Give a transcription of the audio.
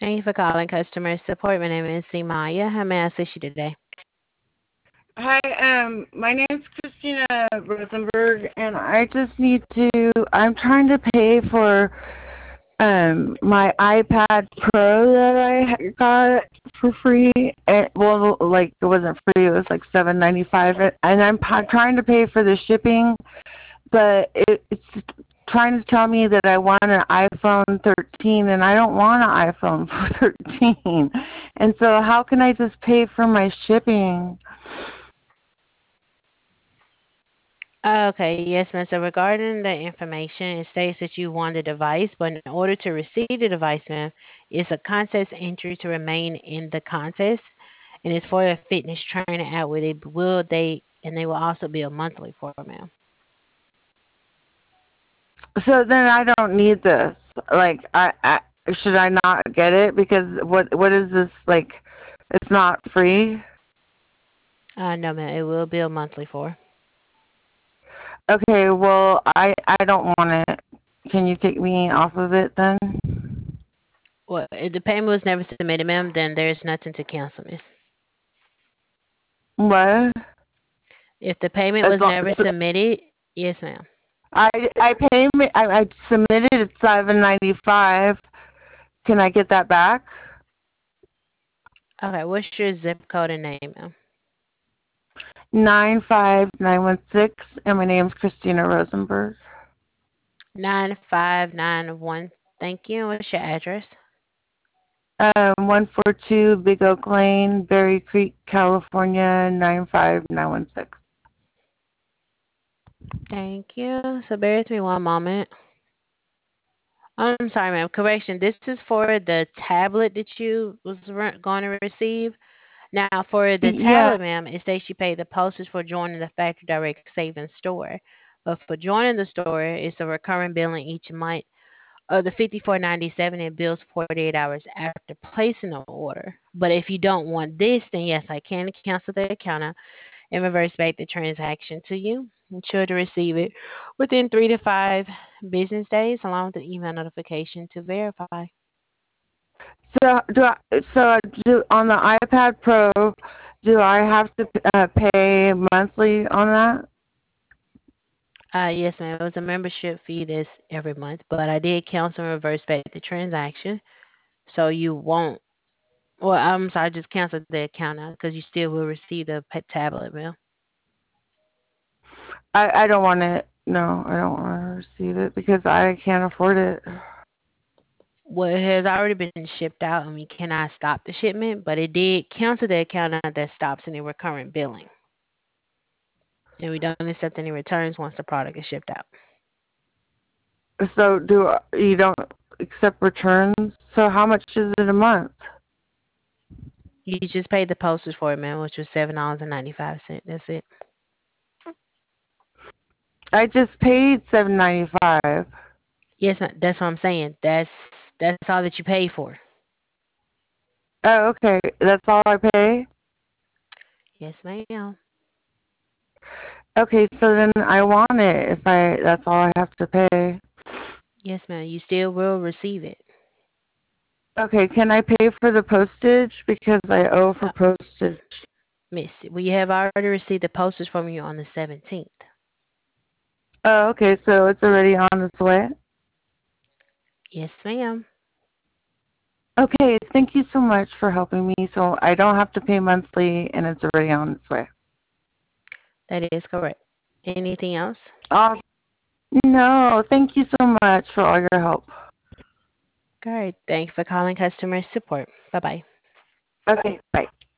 Thank you for calling customer support. My name is Maya. How may I assist you today? Hi, my name's Christina Rosenberg, and I just need to. I'm trying to pay for my iPad Pro that I got for free. Well, like it wasn't free; it was like $7.95, and trying to pay for the shipping, but it's trying to tell me that I want an iPhone 13, and I don't want an iPhone 13. And so, how can I just pay for my shipping? Okay, yes, ma'am. So regarding the information, it states that you want a device, but in order to receive the device, ma'am, it's a contest entry to remain in the contest, and it's for a fitness trainer out with it. They will also be a monthly for, ma'am. So then I don't need this. Like I should I not get it because what is this like? It's not free. No, ma'am, it will be a monthly for. Okay, well I don't want it. Can you take me off of it then? Well, if the payment was never submitted, ma'am, then there's nothing to cancel, miss. What? If the payment As was long, never so submitted, yes, ma'am. I I submitted it $7.95. Can I get that back? Okay, what's your zip code and name, ma'am? 95916, and my name's Christina Rosenberg. 9591. Thank you. What's your address? 142 Big Oak Lane, Berry Creek, California 95916. Thank you. So bear with me one moment. I'm sorry, ma'am. Correction. This is for the tablet that you was going to receive. Now, for the Yeah. tablet, ma'am, it states you pay the postage for joining the Factory Direct Savings Store. But for joining the store, it's a recurring billing each month of the 54.97. It bills 48 hours after placing the order. But if you don't want this, then yes, I can cancel the account out and reverse back the transaction to you. Ensure to receive it within 3 to 5 business days, along with the email notification to verify. So do on the iPad Pro, do I have to pay monthly on that? Yes, ma'am. It was a membership fee this every month, but I did cancel and reverse back the transaction, so you won't. Well, I'm sorry, I just canceled the account now because you still will receive the pet tablet, ma'am. I don't want it. No, I don't want to receive it because I can't afford it. Well, it has already been shipped out, and we cannot stop the shipment, but it did cancel the account out that stops any recurrent billing, and we don't accept any returns once the product is shipped out. So you don't accept returns? So how much is it a month? You just paid the postage for it, ma'am, which was $7.95. That's it. I just paid $7.95. Yes, ma'am. That's what I'm saying. That's all that you pay for. Oh, okay. That's all I pay? Yes, ma'am. Okay, so then I want it if I that's all I have to pay. Yes, ma'am. You still will receive it. Okay, can I pay for the postage because I owe for Uh, postage? Miss, we have already received the postage from you on the 17th. Oh, okay, so it's already on its way. Yes, ma'am. Okay, thank you so much for helping me so I don't have to pay monthly and it's already on its way. That is correct. Anything else? Oh, no, thank you so much for all your help. All right. Thanks for calling customer support. Bye bye. Okay, bye.